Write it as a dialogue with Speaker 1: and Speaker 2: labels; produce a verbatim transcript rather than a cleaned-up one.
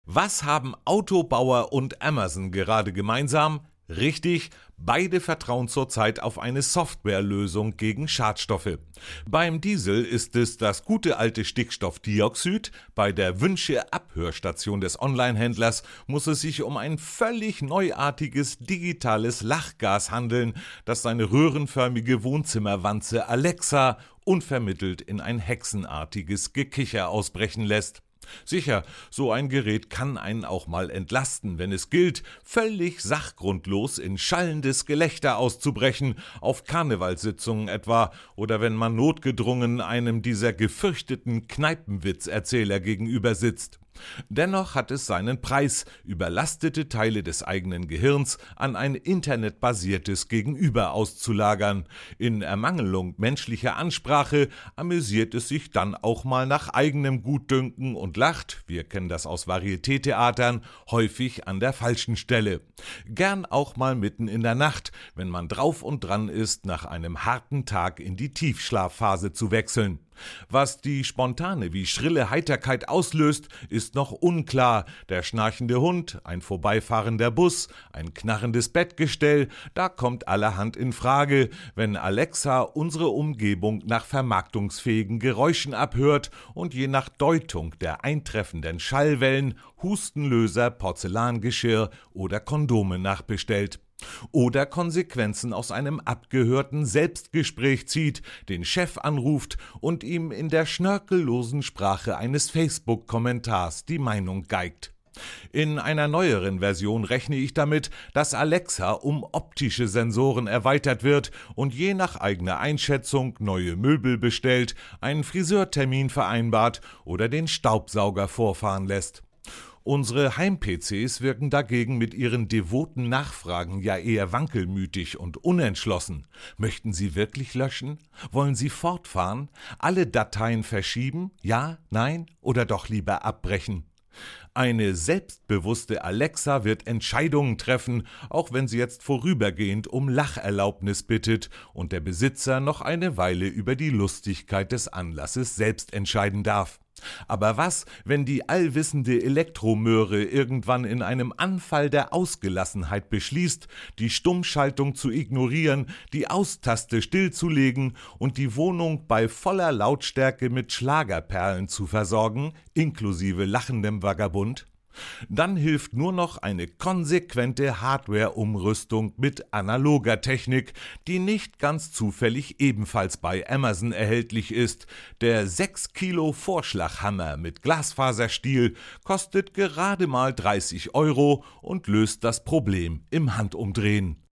Speaker 1: Was haben Autobauer und Amazon gerade gemeinsam? Richtig, beide vertrauen zurzeit auf eine Softwarelösung gegen Schadstoffe. Beim Diesel ist es das gute alte Stickstoffdioxid, bei der Wünsche-Abhörstation des Onlinehändlers muss es sich um ein völlig neuartiges digitales Lachgas handeln, das seine röhrenförmige Wohnzimmerwanze Alexa unvermittelt in ein hexenartiges Gekicher ausbrechen lässt. Sicher, so ein Gerät kann einen auch mal entlasten, wenn es gilt, völlig sachgrundlos in schallendes Gelächter auszubrechen, auf Karnevalssitzungen etwa, oder wenn man notgedrungen einem dieser gefürchteten Kneipenwitzerzähler gegenüber sitzt. Dennoch hat es seinen Preis, überlastete Teile des eigenen Gehirns an ein internetbasiertes Gegenüber auszulagern. In Ermangelung menschlicher Ansprache amüsiert es sich dann auch mal nach eigenem Gutdünken und lacht, wir kennen das aus Varieté-Theatern, häufig an der falschen Stelle. Gern auch mal mitten in der Nacht, wenn man drauf und dran ist, nach einem harten Tag in die Tiefschlafphase zu wechseln. Was die spontane wie schrille Heiterkeit auslöst, ist noch unklar. Der schnarchende Hund, ein vorbeifahrender Bus, ein knarrendes Bettgestell, da kommt allerhand in Frage, wenn Alexa unsere Umgebung nach vermarktungsfähigen Geräuschen abhört und je nach Deutung der eintreffenden Schallwellen Hustenlöser, Porzellangeschirr oder Kondome nachbestellt. Oder Konsequenzen aus einem abgehörten Selbstgespräch zieht, den Chef anruft und ihm in der schnörkellosen Sprache eines Facebook-Kommentars die Meinung geigt. In einer neueren Version rechne ich damit, dass Alexa um optische Sensoren erweitert wird und je nach eigener Einschätzung neue Möbel bestellt, einen Friseurtermin vereinbart oder den Staubsauger vorfahren lässt. Unsere Heim-P Cs wirken dagegen mit ihren devoten Nachfragen ja eher wankelmütig und unentschlossen. Möchten Sie wirklich löschen? Wollen Sie fortfahren? Alle Dateien verschieben? Ja, nein oder doch lieber abbrechen? Eine selbstbewusste Alexa wird Entscheidungen treffen, auch wenn sie jetzt vorübergehend um Lacherlaubnis bittet und der Besitzer noch eine Weile über die Lustigkeit des Anlasses selbst entscheiden darf. Aber was, wenn die allwissende Elektromöhre irgendwann in einem Anfall der Ausgelassenheit beschließt, die Stummschaltung zu ignorieren, die Austaste stillzulegen und die Wohnung bei voller Lautstärke mit Schlagerperlen zu versorgen, inklusive lachendem Vagabund? Dann hilft nur noch eine konsequente Hardware-Umrüstung mit analoger Technik, die nicht ganz zufällig ebenfalls bei Amazon erhältlich ist. Der sechs Kilo Vorschlaghammer mit Glasfaserstiel kostet gerade mal dreißig Euro und löst das Problem im Handumdrehen.